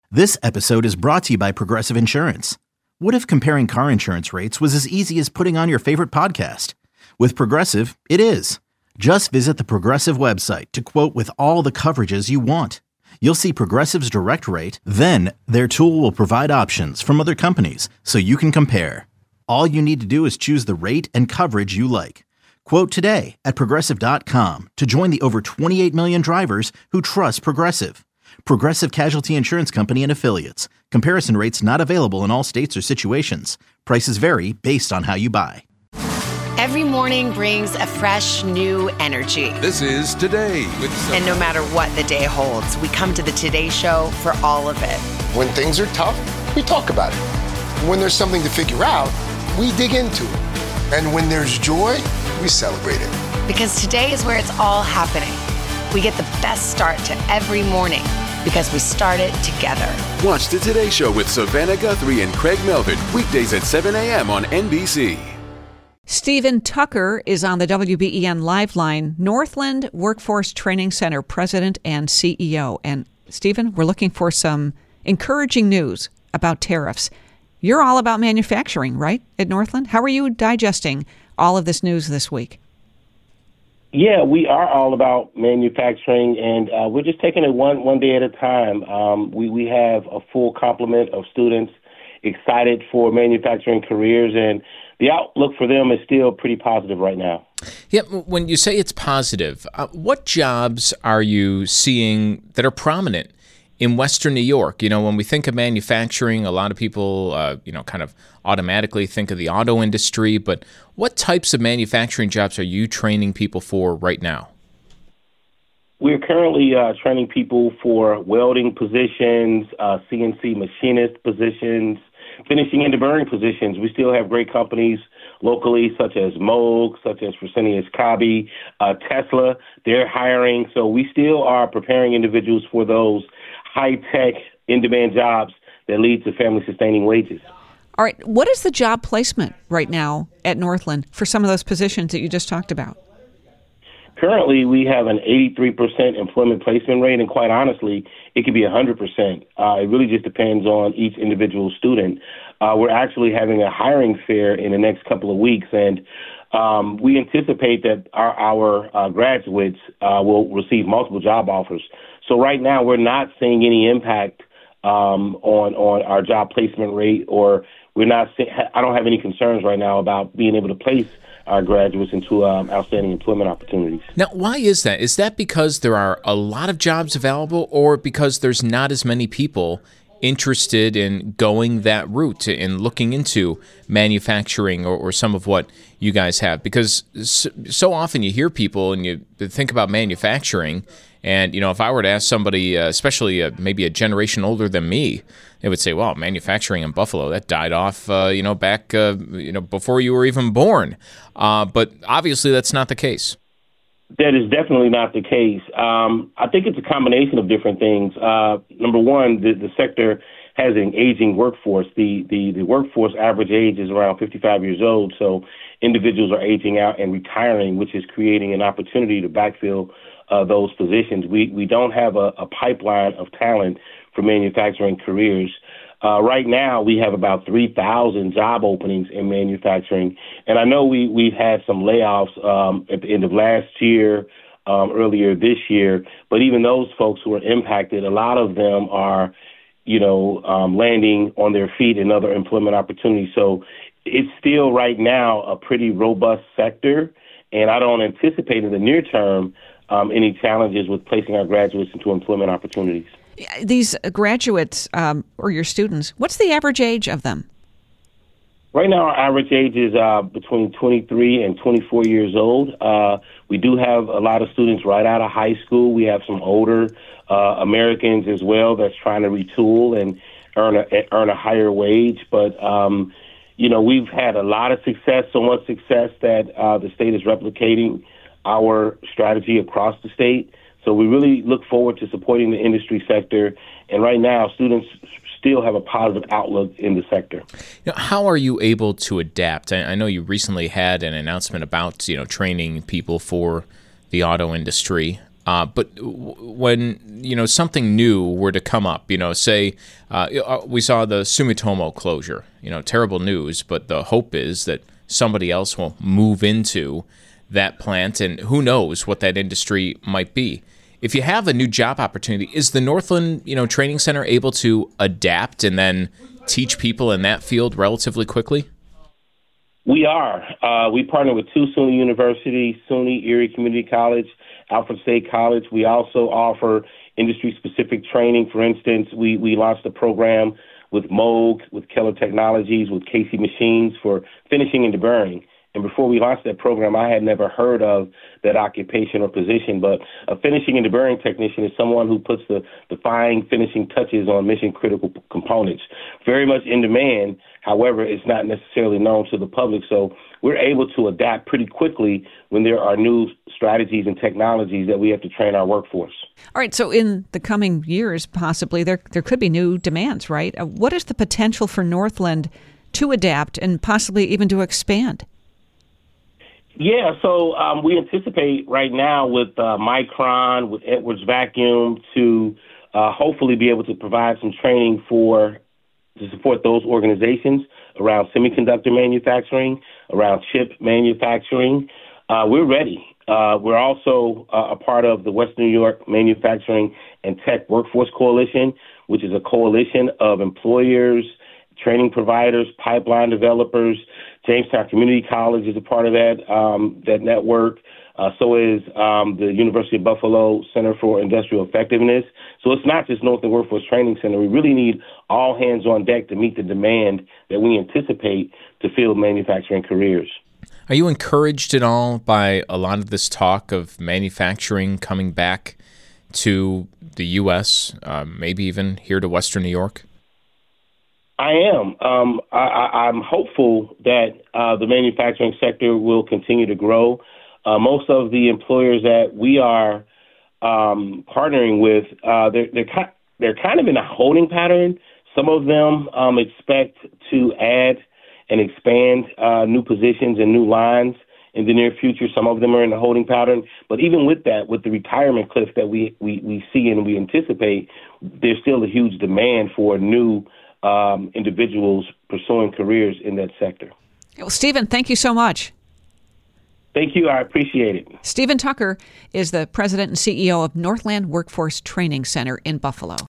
This episode is brought to you by Progressive Insurance. What if comparing car insurance rates was as easy as putting on your favorite podcast? With Progressive, it is. Just visit the Progressive website to quote with all the coverages you want. You'll see Progressive's direct rate, then their tool will provide options from other companies so you can compare. All you need to do is choose the rate and coverage you like. Quote today at Progressive.com to join the over 28 million drivers who trust Progressive. Progressive Casualty Insurance Company and Affiliates. Comparison rates not available in all states or situations. Prices vary based on how you buy. Every morning brings a fresh, new energy. This is Today with And no matter what the day holds, we come to the Today Show for all of it. When things are tough, we talk about it. When there's something to figure out, we dig into it. And when there's joy, we celebrate it. Because today is where it's all happening. We get the best start to every morning because we start it together. Watch the Today Show with Savannah Guthrie and Craig Melvin, weekdays at 7 a.m. on NBC. Stephen Tucker is on the WBEN Live Line, Northland Workforce Training Center President and CEO. And Stephen, we're looking for some encouraging news about tariffs. You're all about manufacturing, right, at Northland? How are you digesting all of this news this week? Yeah, we are all about manufacturing, and we're just taking it one day at a time. We have a full complement of students excited for manufacturing careers, and the outlook for them is still pretty positive right now. Yeah, when you say it's positive, what jobs are you seeing that are prominent in Western New York? You know, when we think of manufacturing, a lot of people, kind of automatically think of the auto industry, but what types of manufacturing jobs are you training people for right now? We're currently training people for welding positions, CNC machinist positions, finishing and deburring positions. We still have great companies locally, such as Moog, such as Fresenius Kabi, Tesla. They're hiring. So we still are preparing individuals for those high-tech, in-demand jobs that lead to family-sustaining wages. All right. What is the job placement right now at Northland for some of those positions that you just talked about? Currently, we have an 83% employment placement rate, and quite honestly, it could be 100%. It really just depends on each individual student. We're actually having a hiring fair in the next couple of weeks, and we anticipate that our graduates will receive multiple job offers. So right now, we're not seeing any impact on our job placement rate, or I don't have any concerns right now about being able to place our graduates into outstanding employment opportunities. Now, why is that? Is that because there are a lot of jobs available, or because there's not as many people interested in going that route and looking into manufacturing or some of what you guys have? Because so often you hear people and you think about manufacturing, and, you know, if I were to ask somebody, especially maybe a generation older than me, they would say, well, manufacturing in Buffalo, that died off, back, before you were even born. But obviously that's not the case. That is definitely not the case. I think it's a combination of different things. Number one, the sector has an aging workforce. The workforce average age is around 55 years old, so individuals are aging out and retiring, which is creating an opportunity to backfill those positions. We don't have a pipeline of talent for manufacturing careers. Right now, we have about 3,000 job openings in manufacturing. And I know we've had some layoffs at the end of last year, earlier this year. But even those folks who are impacted, a lot of them are, landing on their feet in other employment opportunities. So it's still right now a pretty robust sector. And I don't anticipate in the near term any challenges with placing our graduates into employment opportunities. These graduates or your students, what's the average age of them? Right now, our average age is between 23 and 24 years old. We do have a lot of students right out of high school. We have some older Americans as well that's trying to retool and earn a higher wage. But, we've had a lot of success, so much success that the state is replicating our strategy across the state. So we really look forward to supporting the industry sector. And right now, students still have a positive outlook in the sector. How are you able to adapt? I know you recently had an announcement about, training people for the auto industry. But when something new were to come up, say we saw the Sumitomo closure, terrible news, but the hope is that somebody else will move into that plant, and who knows what that industry might be. If you have a new job opportunity, is the Northland Training Center able to adapt and then teach people in that field relatively quickly? We are. We partner with two SUNY universities, SUNY Erie Community College, Alfred State College. We also offer industry-specific training. For instance, we launched a program with Moog, with Keller Technologies, with Casey Machines for finishing and deburring. And before we launched that program, I had never heard of that occupation or position. But a finishing and deburring technician is someone who puts the fine finishing touches on mission-critical components. Very much in demand. However, it's not necessarily known to the public. So we're able to adapt pretty quickly when there are new strategies and technologies that we have to train our workforce. All right. So in the coming years, possibly, there could be new demands, right? What is the potential for Northland to adapt and possibly even to expand? Yeah, so we anticipate right now with Micron, with Edwards Vacuum, to hopefully be able to provide some training to support those organizations around semiconductor manufacturing, around chip manufacturing. We're ready. We're also a part of the Western New York Manufacturing and Tech Workforce Coalition, which is a coalition of employers, training providers, pipeline developers. Jamestown Community College is a part of that network. So is the University of Buffalo Center for Industrial Effectiveness. So it's not just Northland Workforce Training Center. We really need all hands on deck to meet the demand that we anticipate to fill manufacturing careers. Are you encouraged at all by a lot of this talk of manufacturing coming back to the U.S., maybe even here to Western New York? I am. I'm hopeful that the manufacturing sector will continue to grow. Most of the employers that we are partnering with, they're kind of in a holding pattern. Some of them expect to add and expand new positions and new lines in the near future. Some of them are in a holding pattern. But even with that, with the retirement cliff that we see and we anticipate, there's still a huge demand for new individuals pursuing careers in that sector. Well, Stephen, thank you so much. Thank you. I appreciate it. Stephen Tucker is the president and CEO of Northland Workforce Training Center in Buffalo.